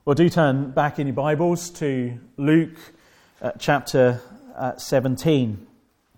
Well, do turn back in your Bibles to Luke chapter 17.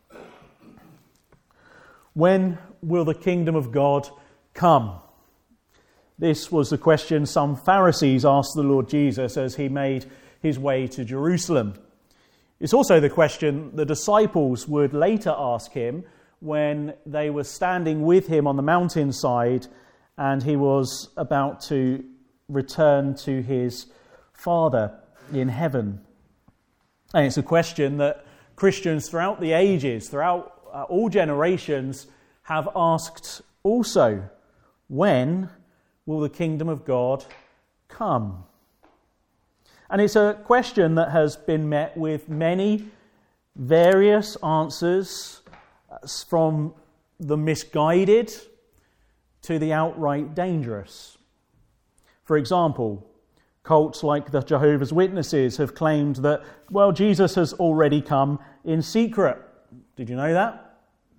When will the kingdom of God come? This was the question some Pharisees asked the Lord Jesus as he made his way to Jerusalem. It's also the question the disciples would later ask him when they were standing with him on the mountainside and he was about to return to his Father in heaven. And it's a question that Christians throughout the ages, throughout all generations, have asked also. When will the kingdom of God come? And it's a question that has been met with many various answers, from the misguided to the outright dangerous. For example, cults like the Jehovah's Witnesses have claimed that, well, Jesus has already come in secret. Did you know that?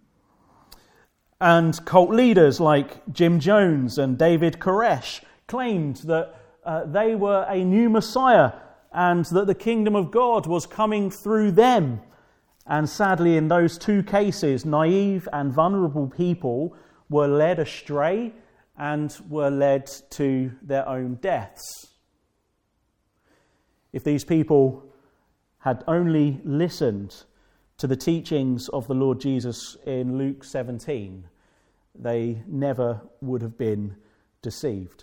And cult leaders like Jim Jones and David Koresh claimed that they were a new Messiah and that the kingdom of God was coming through them. And sadly, in those two cases, naive and vulnerable people were led astray and were led to their own deaths. If these people had only listened to the teachings of the Lord Jesus in Luke 17, they never would have been deceived.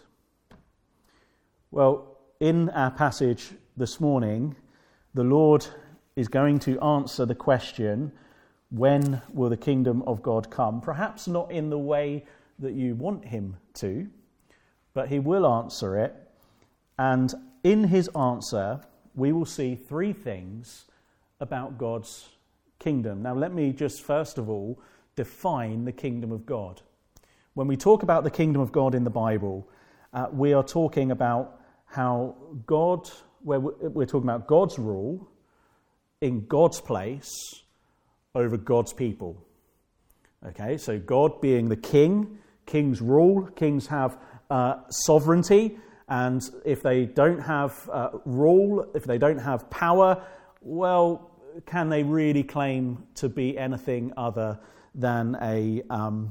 Well, in our passage this morning, the Lord is going to answer the question, when will the kingdom of God come? Perhaps not in the way that you want him to, but he will answer it. And in his answer, we will see three things about God's kingdom. Now, let me just first of all define the kingdom of God. When we talk about the kingdom of God in the Bible, we are talking about how God, we're talking about God's rule in God's place over God's people. Okay, so God being the king, kings rule, kings have sovereignty, and if they don't have rule, if they don't have power, well, can they really claim to be anything other than an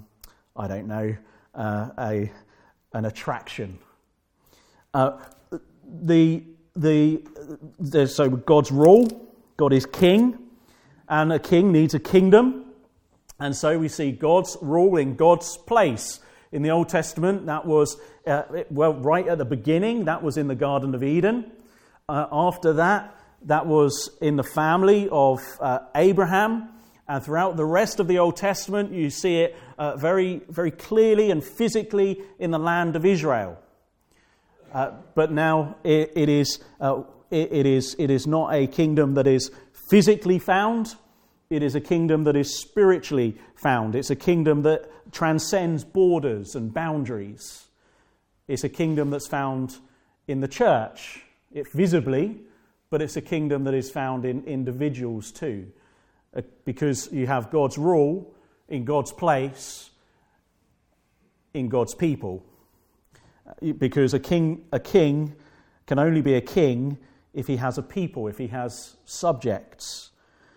attraction? So God's rule, God is king, and a king needs a kingdom. And so we see God's rule in God's place. In the Old Testament, that was, right at the beginning, that was in the Garden of Eden. After that, that was in the family of Abraham. And throughout the rest of the Old Testament, you see it very, very clearly and physically in the land of Israel. But now it is not a kingdom that is physically found. It is a kingdom that is spiritually found. It's a kingdom that transcends borders and boundaries. It's a kingdom that's found in the church, visibly, but it's a kingdom that is found in individuals too. Because you have God's rule in God's place, in God's people. Because a king can only be a king if he has a people, if he has subjects.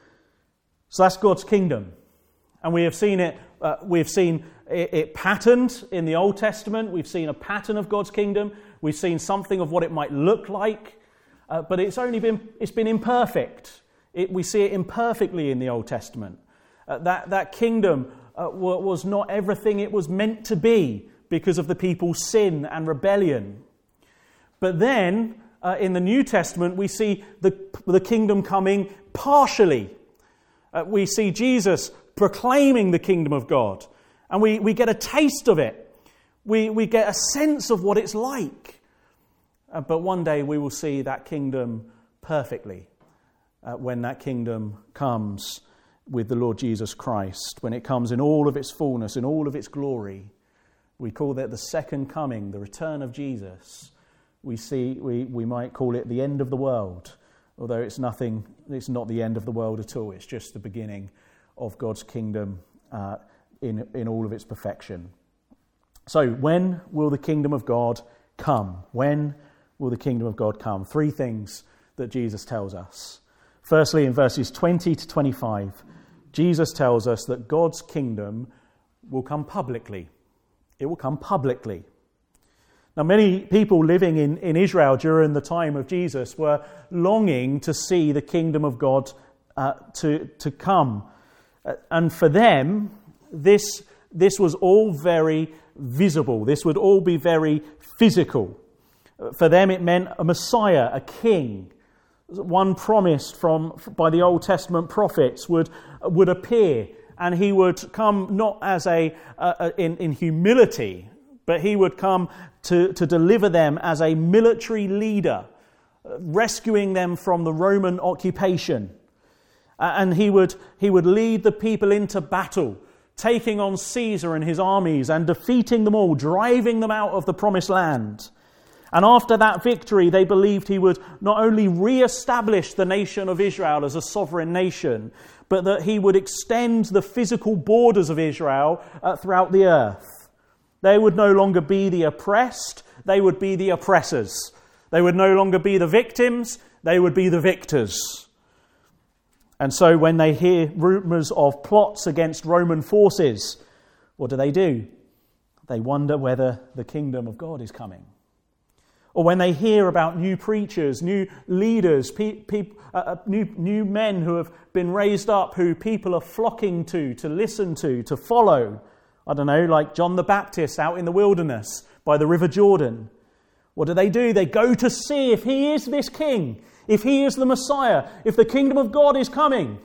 So that's God's kingdom. And we have seen it. We've seen it patterned in the Old Testament. We've seen a pattern of God's kingdom. We've seen something of what it might look like. But it's been imperfect. We see it imperfectly in the Old Testament. That kingdom was not everything it was meant to be because of the people's sin and rebellion. But then, in the New Testament, we see the kingdom coming partially. We see Jesus proclaiming the kingdom of God. And we get a taste of it. We get a sense of what it's like. But one day we will see that kingdom perfectly. When that kingdom comes with the Lord Jesus Christ. When it comes in all of its fullness, in all of its glory. We call that the second coming, the return of Jesus. We might call it the end of the world. Although it's not the end of the world at all. It's just the beginning of God's kingdom in all of its perfection. So when will the kingdom of God come? When will the kingdom of God come? Three things that Jesus tells us. Firstly, in verses 20 to 25, Jesus tells us that God's kingdom will come publicly. It will come publicly. Now, many people living in Israel during the time of Jesus were longing to see the kingdom of God to come. And for them, this was all very visible. This would all be very physical. For them, it meant a Messiah, a king, one promised by the Old Testament prophets would appear, and he would come not as in humility, but he would come to deliver them as a military leader, rescuing them from the Roman occupation. And he would lead the people into battle, taking on Caesar and his armies and defeating them all, driving them out of the promised land. And after that victory, they believed he would not only re-establish the nation of Israel as a sovereign nation, but that he would extend the physical borders of Israel throughout the earth. They would no longer be the oppressed, they would be the oppressors. They would no longer be the victims, they would be the victors. And so when they hear rumours of plots against Roman forces, what do? They wonder whether the kingdom of God is coming. Or when they hear about new preachers, new leaders, new men who have been raised up, who people are flocking to listen to follow. I don't know, like John the Baptist out in the wilderness by the River Jordan. What do? They go to see if he is this king, if he is the Messiah, if the kingdom of God is coming.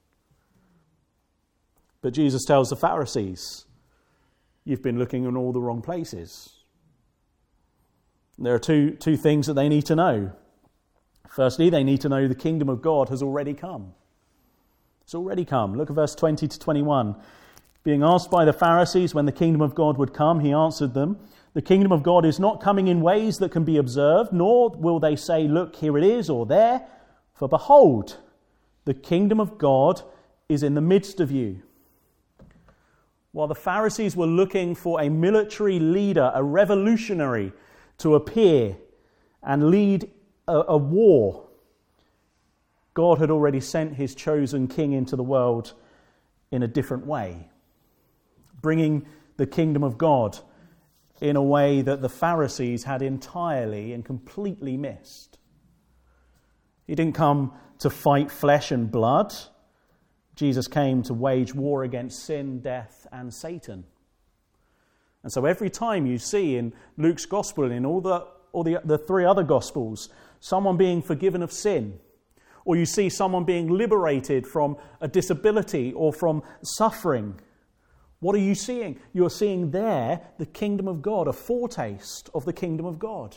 But Jesus tells the Pharisees, you've been looking in all the wrong places. There are two things that they need to know. Firstly, they need to know the kingdom of God has already come. It's already come. Look at verse 20 to 21. Being asked by the Pharisees when the kingdom of God would come, he answered them, the kingdom of God is not coming in ways that can be observed, nor will they say, look, here it is, or there. For behold, the kingdom of God is in the midst of you. While the Pharisees were looking for a military leader, a revolutionary, to appear and lead a war, God had already sent his chosen king into the world in a different way, bringing the kingdom of God in a way that the Pharisees had entirely and completely missed. He didn't come to fight flesh and blood. Jesus came to wage war against sin, death, and Satan. And so every time you see in Luke's gospel and in all the three other gospels, someone being forgiven of sin, or you see someone being liberated from a disability or from suffering, what are you seeing? You're seeing there the kingdom of God, a foretaste of the kingdom of God.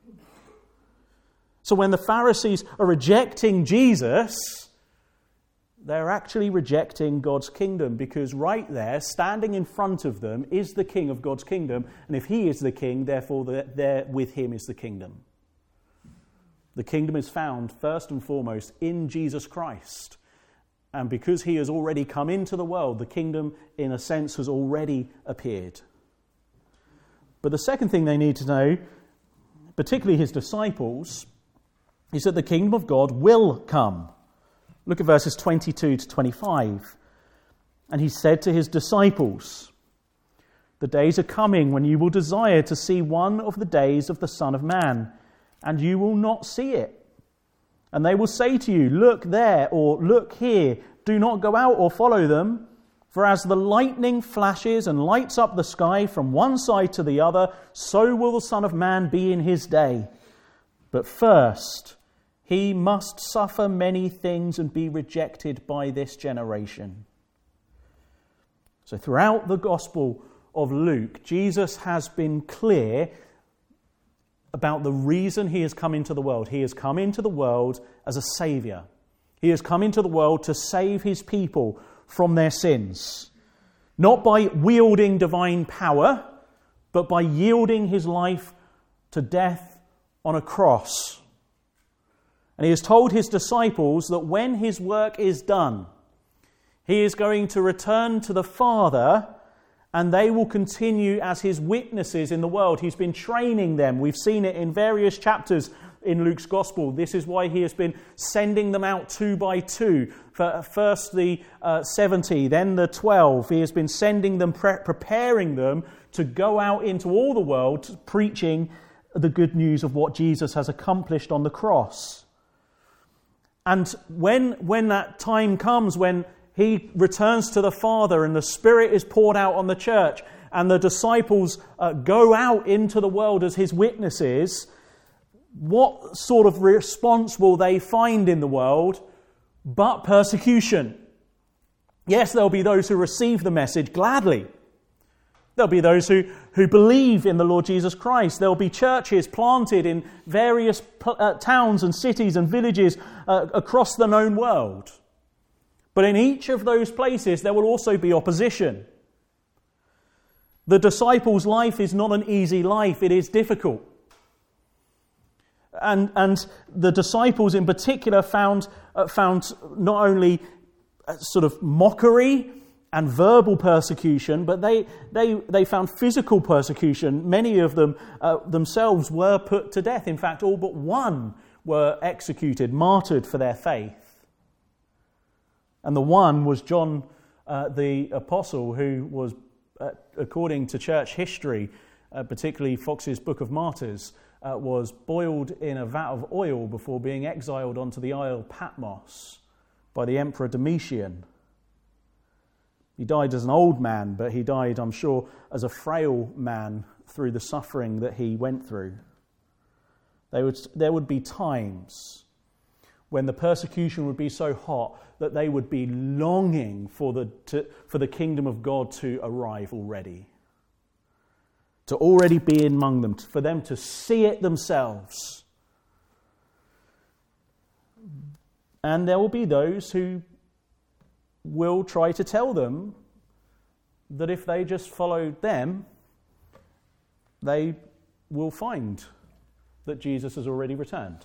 So when the Pharisees are rejecting Jesus, they're actually rejecting God's kingdom, because right there, standing in front of them, is the king of God's kingdom. And if he is the king, therefore there with him is the kingdom. The kingdom is found first and foremost in Jesus Christ. And because he has already come into the world, the kingdom, in a sense, has already appeared. But the second thing they need to know, particularly his disciples, is that the kingdom of God will come. Look at verses 22 to 25. And he said to his disciples, the days are coming when you will desire to see one of the days of the Son of Man, and you will not see it. And they will say to you, look there, or look here, do not go out or follow them. For as the lightning flashes and lights up the sky from one side to the other, so will the Son of Man be in his day. But first, he must suffer many things and be rejected by this generation. So throughout the Gospel of Luke, Jesus has been clear about the reason he has come into the world. He has come into the world as a saviour. He has come into the world to save his people from their sins. Not by wielding divine power, but by yielding his life to death on a cross. And he has told his disciples that when his work is done, he is going to return to the Father and they will continue as his witnesses in the world. He's been training them. We've seen it in various chapters in Luke's Gospel. This is why he has been sending them out 2 by 2. First the 70, then the 12. He has been sending them, preparing them to go out into all the world, preaching the good news of what Jesus has accomplished on the cross. And when that time comes, when he returns to the Father and the Spirit is poured out on the church and the disciples go out into the world as his witnesses, what sort of response will they find in the world but persecution? Yes, there'll be those who receive the message gladly. There'll be those who believe in the Lord Jesus Christ. There'll be churches planted in various towns and cities and villages across the known world. But in each of those places, there will also be opposition. The disciples' life is not an easy life. It is difficult. And the disciples in particular found not only sort of mockery and verbal persecution, but they found physical persecution. Many of them themselves were put to death. In fact, all but one were executed, martyred for their faith. And the one was John the Apostle, who was, according to church history, particularly Fox's Book of Martyrs, was boiled in a vat of oil before being exiled onto the Isle Patmos by the Emperor Domitian. He died as an old man, but he died, I'm sure, as a frail man through the suffering that he went through. There would be times when the persecution would be so hot that they would be longing for the kingdom of God to arrive already. To already be among them, for them to see it themselves. And there will be those who will try to tell them that if they just follow them, they will find that Jesus has already returned.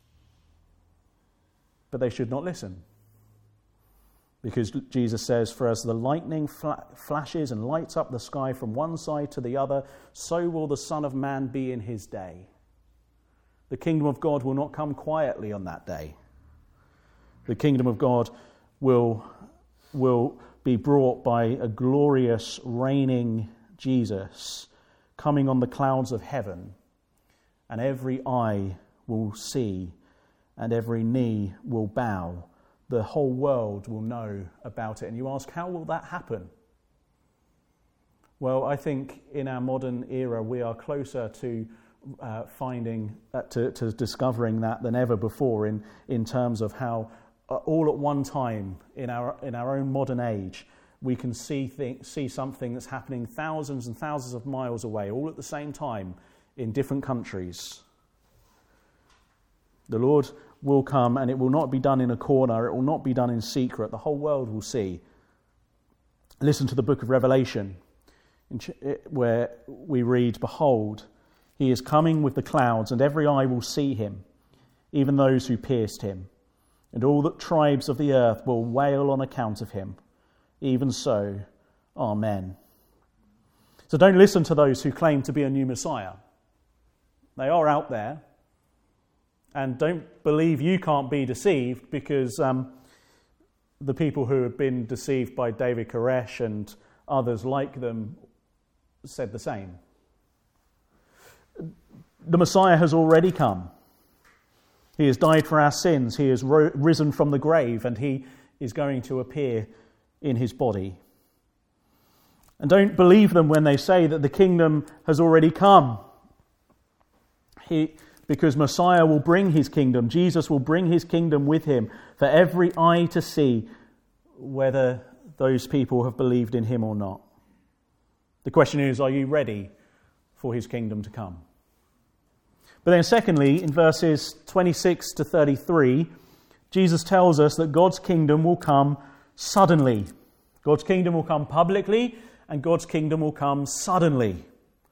But they should not listen. Because Jesus says, "For as the lightning flashes and lights up the sky from one side to the other, so will the Son of Man be in his day." The kingdom of God will not come quietly on that day. The kingdom of God will be brought by a glorious reigning Jesus coming on the clouds of heaven, and every eye will see and every knee will bow. The whole world will know about it. And you ask, how will that happen? Well, I think in our modern era we are closer to to discovering that than ever before in terms of how all at one time in our own modern age we can see something that's happening thousands and thousands of miles away, all at the same time in different countries. The Lord will come, and it will not be done in a corner. It will not be done in secret. The whole world will see. Listen to the book of Revelation, where we read, "Behold, he is coming with the clouds, and every eye will see him, even those who pierced him. And all the tribes of the earth will wail on account of him. Even so, Amen." So don't listen to those who claim to be a new Messiah. They are out there. And don't believe you can't be deceived, because the people who have been deceived by David Koresh and others like them said the same. The Messiah has already come. He has died for our sins. He has risen from the grave, and he is going to appear in his body. And don't believe them when they say that the kingdom has already come. Because Messiah will bring his kingdom. Jesus will bring his kingdom with him for every eye to see whether those people have believed in him or not. The question is, are you ready for his kingdom to come? But then secondly, in verses 26 to 33, Jesus tells us that God's kingdom will come suddenly. God's kingdom will come publicly, and God's kingdom will come suddenly.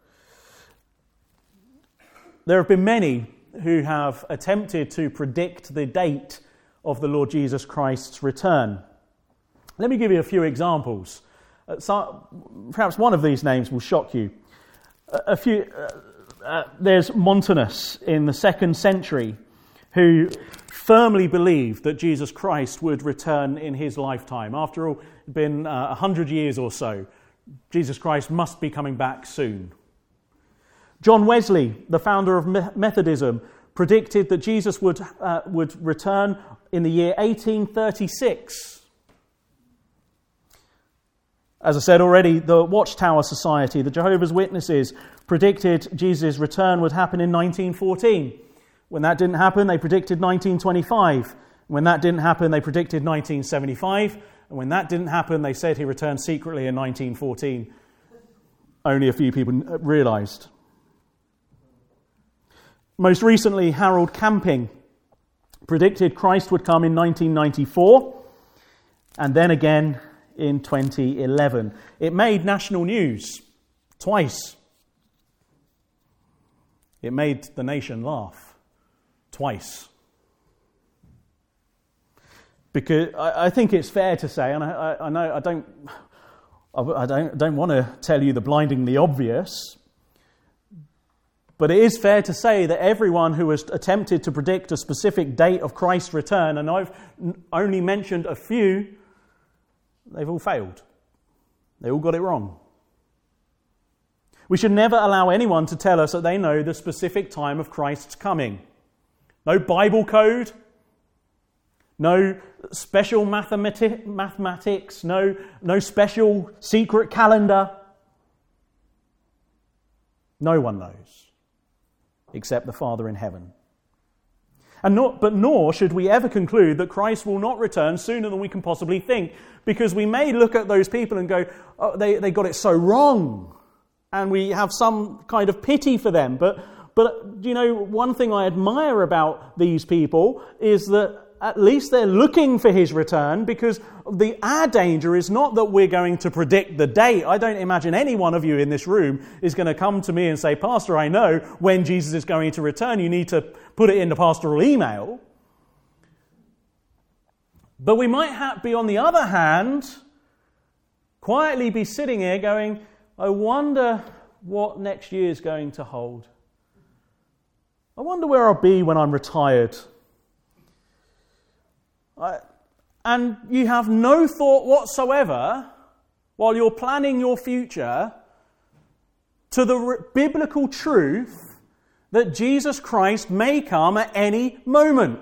There have been many who have attempted to predict the date of the Lord Jesus Christ's return. Let me give you a few examples. Perhaps one of these names will shock you. There's Montanus in the 2nd century who firmly believed that Jesus Christ would return in his lifetime. After all, it's been 100 years or so. Jesus Christ must be coming back soon. John Wesley, the founder of Methodism, predicted that Jesus would return in the year 1836. As I said already, the Watchtower Society, the Jehovah's Witnesses, predicted Jesus' return would happen in 1914. When that didn't happen, they predicted 1925. When that didn't happen, they predicted 1975. And when that didn't happen, they said he returned secretly in 1914. Only a few people realised. Most recently, Harold Camping predicted Christ would come in 1994 and then again in 2011. It made national news twice. It made the nation laugh twice. Because I think it's fair to say, and I know I don't want to tell you the blindingly obvious, but it is fair to say that everyone who has attempted to predict a specific date of Christ's return, and I've only mentioned a few, they've all failed. They all got it wrong. We should never allow anyone to tell us that they know the specific time of Christ's coming. No Bible code, no special mathematics, no special secret calendar. No one knows, except the Father in heaven. But nor should we ever conclude that Christ will not return sooner than we can possibly think, because we may look at those people and go, oh, they got it so wrong, and we have some kind of pity for them. But you know, one thing I admire about these people is that at least they're looking for his return, because our danger is not that we're going to predict the date. I don't imagine any one of you in this room is going to come to me and say, Pastor, I know when Jesus is going to return. You need to put it in the pastoral email. But we might be, on the other hand, quietly be sitting here going, I wonder what next year is going to hold. I wonder where I'll be when I'm retired. And you have no thought whatsoever, while you're planning your future, to the biblical truth that Jesus Christ may come at any moment.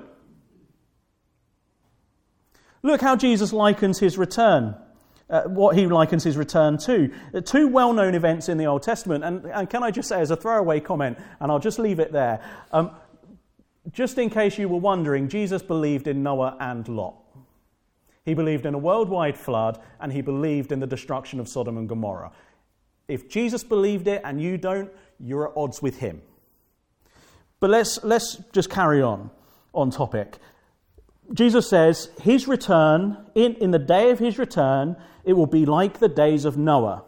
Look how Jesus likens his return, what he likens his return to. Two well-known events in the Old Testament, and can I just say as a throwaway comment, and I'll just leave it there, just in case you were wondering, Jesus believed in Noah and Lot. He believed in a worldwide flood, and he believed in the destruction of Sodom and Gomorrah. If Jesus believed it and you don't, you're at odds with him. But let's just carry on topic. Jesus says his return, in the day of his return, it will be like the days of Noah.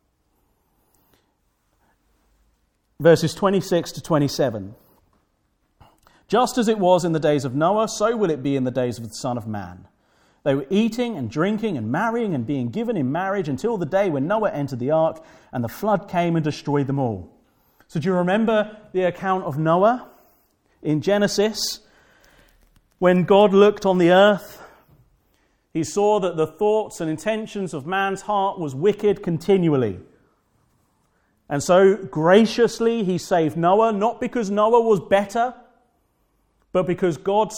Verses 26 to 27. Just as it was in the days of Noah, so will it be in the days of the Son of Man. They were eating and drinking and marrying and being given in marriage until the day when Noah entered the ark and the flood came and destroyed them all. So do you remember the account of Noah in Genesis? When God looked on the earth, he saw that the thoughts and intentions of man's heart was wicked continually. And so graciously he saved Noah, not because Noah was better, but because God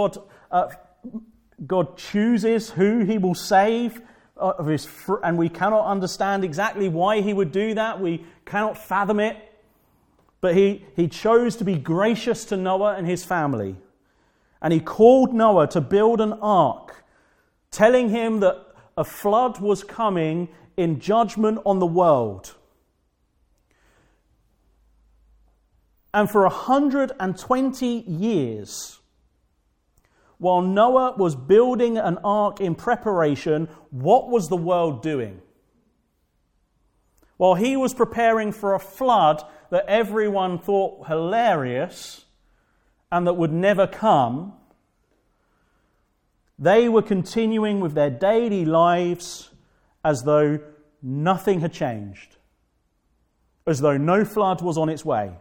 chooses who he will save, and we cannot understand exactly why he would do that. We cannot fathom it. But he chose to be gracious to Noah and his family. And he called Noah to build an ark, telling him that a flood was coming in judgment on the world. And for 120 years, while Noah was building an ark in preparation, what was the world doing? While he was preparing for a flood that everyone thought hilarious and that would never come, they were continuing with their daily lives as though nothing had changed, as though no flood was on its way.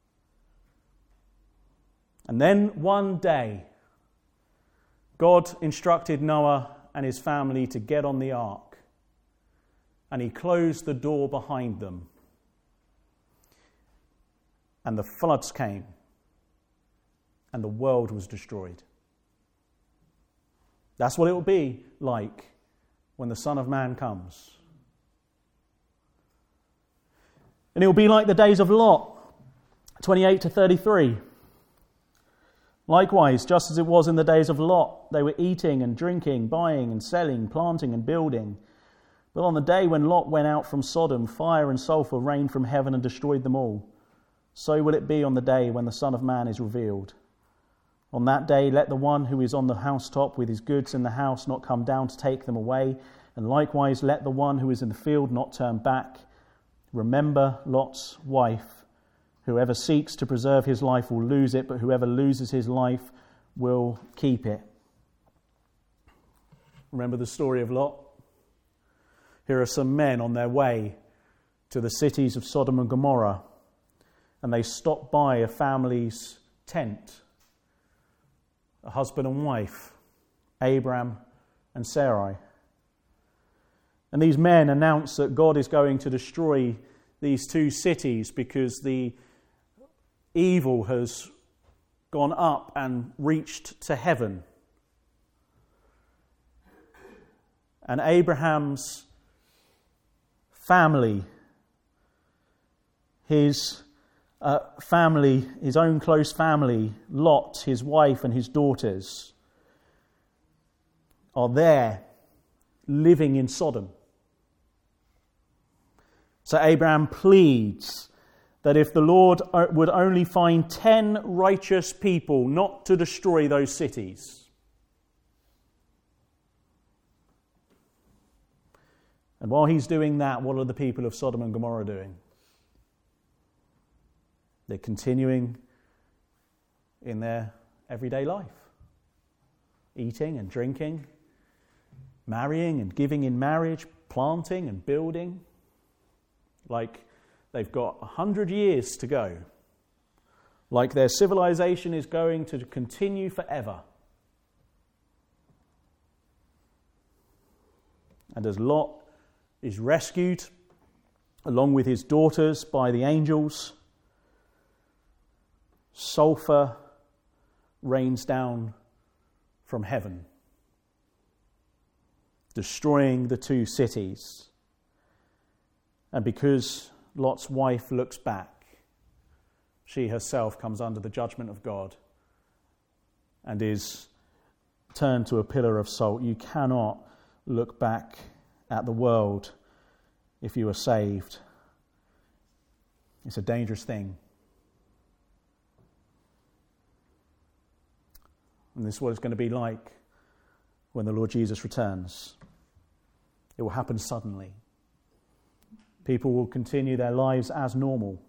And then one day, God instructed Noah and his family to get on the ark, and he closed the door behind them. And the floods came, and the world was destroyed. That's what it will be like when the Son of Man comes. And it will be like the days of Lot, 28 to 33. Likewise, just as it was in the days of Lot, they were eating and drinking, buying and selling, planting and building. But on the day when Lot went out from Sodom, fire and sulfur rained from heaven and destroyed them all. So will it be on the day when the Son of Man is revealed. On that day, let the one who is on the housetop with his goods in the house not come down to take them away, and likewise let the one who is in the field not turn back. Remember Lot's wife. Whoever seeks to preserve his life will lose it, but whoever loses his life will keep it. Remember the story of Lot? Here are some men on their way to the cities of Sodom and Gomorrah, and they stop by a family's tent, a husband and wife, Abraham and Sarai. And these men announce that God is going to destroy these two cities because the evil has gone up and reached to heaven. And Abraham's family, his own close family, Lot, his wife and his daughters, are there living in Sodom. So Abraham pleads that if the Lord would only find 10 righteous people, not to destroy those cities. And while he's doing that, what are the people of Sodom and Gomorrah doing? They're continuing in their everyday life. Eating and drinking, marrying and giving in marriage, planting and building. Like they've got 100 years to go. Like their civilization is going to continue forever. And as Lot is rescued, along with his daughters, by the angels, sulfur rains down from heaven, destroying the two cities. And because Lot's wife looks back, she herself comes under the judgment of God and is turned to a pillar of salt. You cannot look back at the world if you are saved. It's a dangerous thing. And this is what it's going to be like when the Lord Jesus returns. It will happen suddenly. People will continue their lives as normal.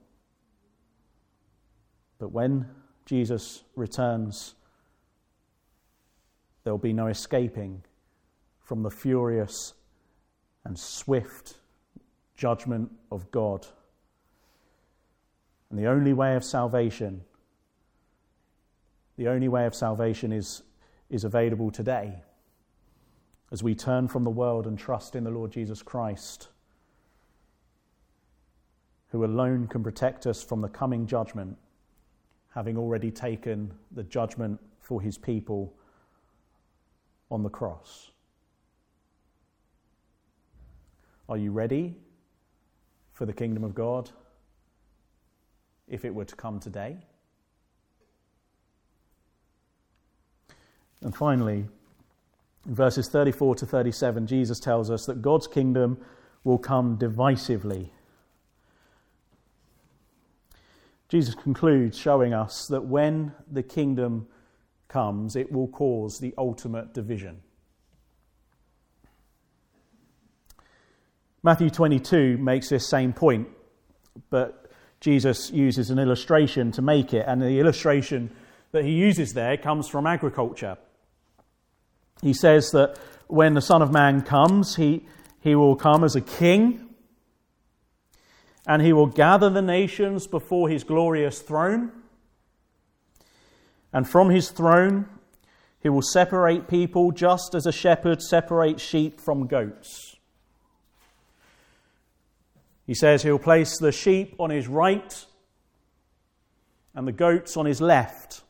But when Jesus returns, there will be no escaping from the furious and swift judgment of God. And the only way of salvation is available today as we turn from the world and trust in the Lord Jesus Christ, who alone can protect us from the coming judgment, having already taken the judgment for his people on the cross. Are you ready for the kingdom of God if it were to come today? And finally, in verses 34 to 37, Jesus tells us that God's kingdom will come divisively. Jesus concludes showing us that when the kingdom comes, it will cause the ultimate division. Matthew 22 makes this same point, but Jesus uses an illustration to make it, and the illustration that he uses there comes from agriculture. He says that when the Son of Man comes, he He will come as a king, and he will gather the nations before his glorious throne. And from his throne, he will separate people just as a shepherd separates sheep from goats. He says he'll place the sheep on his right and the goats on his left.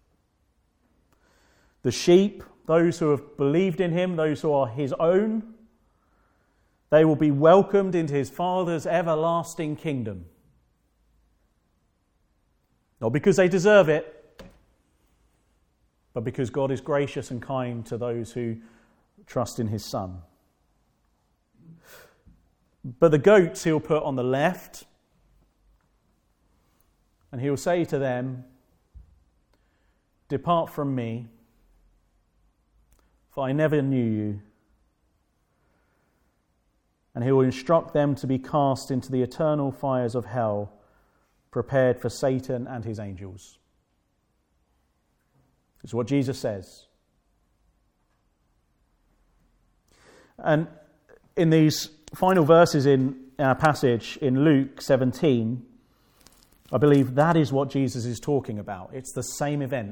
The sheep, those who have believed in him, those who are his own, they will be welcomed into his Father's everlasting kingdom. Not because they deserve it, but because God is gracious and kind to those who trust in his Son. But the goats he'll put on the left, and he'll say to them, "Depart from me, for I never knew you." And he will instruct them to be cast into the eternal fires of hell, prepared for Satan and his angels. It's what Jesus says. And in these final verses in our passage in Luke 17, I believe that is what Jesus is talking about. It's the same event.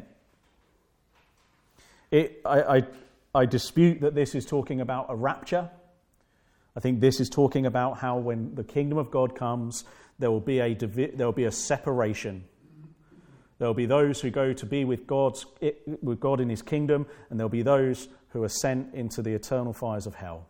I dispute that this is talking about a rapture. I think this is talking about how when the kingdom of God comes, there will be a separation. There will be those who go to be with God in his kingdom, and there will be those who are sent into the eternal fires of hell.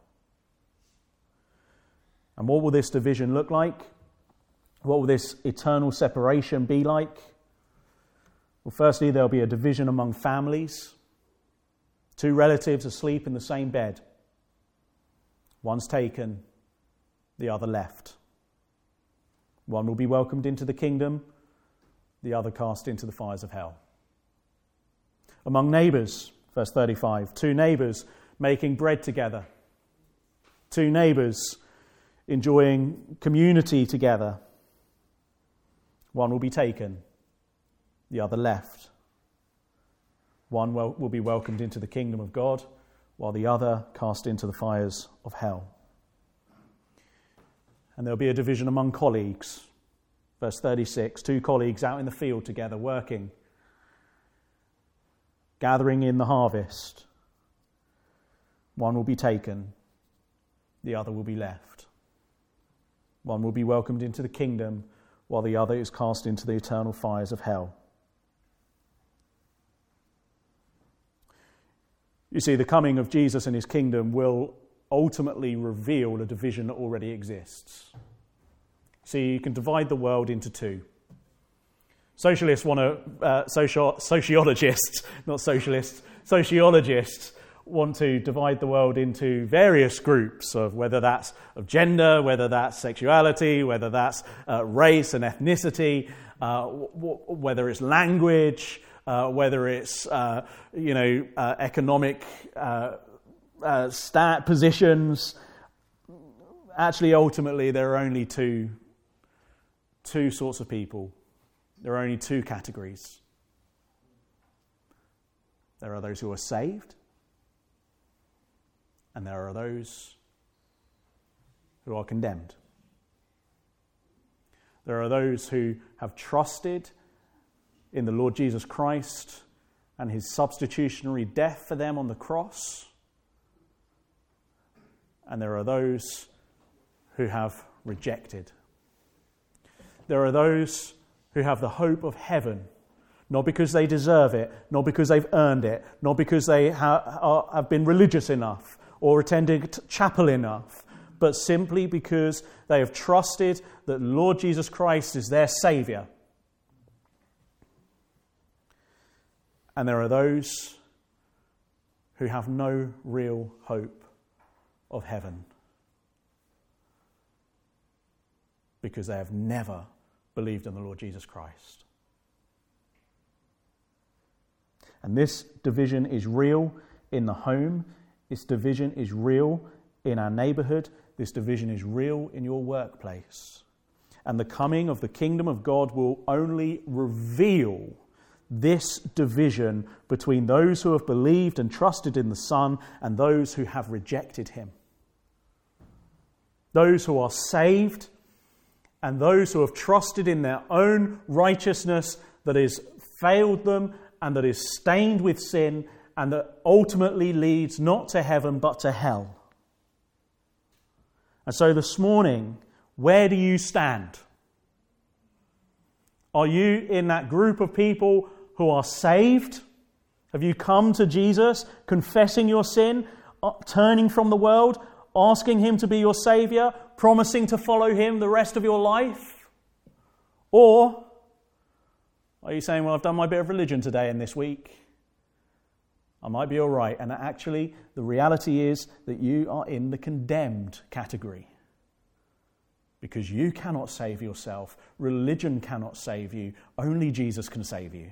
And what will this division look like? What will this eternal separation be like? Well, firstly, there will be a division among families. Two relatives asleep in the same bed. One's taken, the other left. One will be welcomed into the kingdom, the other cast into the fires of hell. Among neighbours, verse 35, two neighbours making bread together. Two neighbours enjoying community together. One will be taken, the other left. One will be welcomed into the kingdom of God, while the other cast into the fires of hell. And there'll be a division among colleagues. Verse 36, two colleagues out in the field together, working, gathering in the harvest. One will be taken, the other will be left. One will be welcomed into the kingdom, while the other is cast into the eternal fires of hell. You see, the coming of Jesus and his kingdom will ultimately reveal a division that already exists. See, you can divide the world into two. Sociologists want to divide the world into various groups of whether that's of gender, whether that's sexuality, whether that's race and ethnicity, whether it's language, whether it's economic positions. Actually, ultimately, there are only two sorts of people. There are only two categories. There are those who are saved, and there are those who are condemned. There are those who have trusted in the Lord Jesus Christ and his substitutionary death for them on the cross. And there are those who have rejected. There are those who have the hope of heaven, not because they deserve it, not because they've earned it, not because they have been religious enough or attended chapel enough, but simply because they have trusted that Lord Jesus Christ is their Saviour. And there are those who have no real hope of heaven because they have never believed in the Lord Jesus Christ. And this division is real in the home. This division is real in our neighbourhood. This division is real in your workplace. And the coming of the kingdom of God will only reveal this division between those who have believed and trusted in the Son and those who have rejected him. those who are saved, and those who have trusted in their own righteousness that has failed them and that is stained with sin and that ultimately leads not to heaven but to hell. And so this morning, where do you stand? Are you in that group of people who are saved? Have you come to Jesus, confessing your sin, turning from the world, asking him to be your Saviour, promising to follow him the rest of your life? Or are you saying, well, I've done my bit of religion today and this week, I might be all right. And actually, the reality is that you are in the condemned category. Because you cannot save yourself. Religion cannot save you. Only Jesus can save you.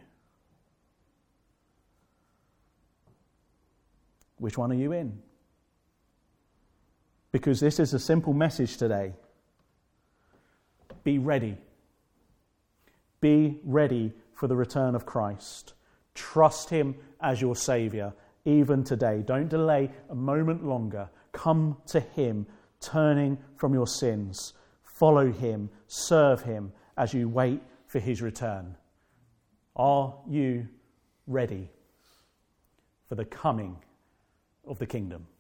Which one are you in? Because this is a simple message today. Be ready. Be ready for the return of Christ. Trust him as your Saviour, even today. Don't delay a moment longer. Come to him, turning from your sins. Follow him, serve him as you wait for his return. Are you ready for the coming of the kingdom?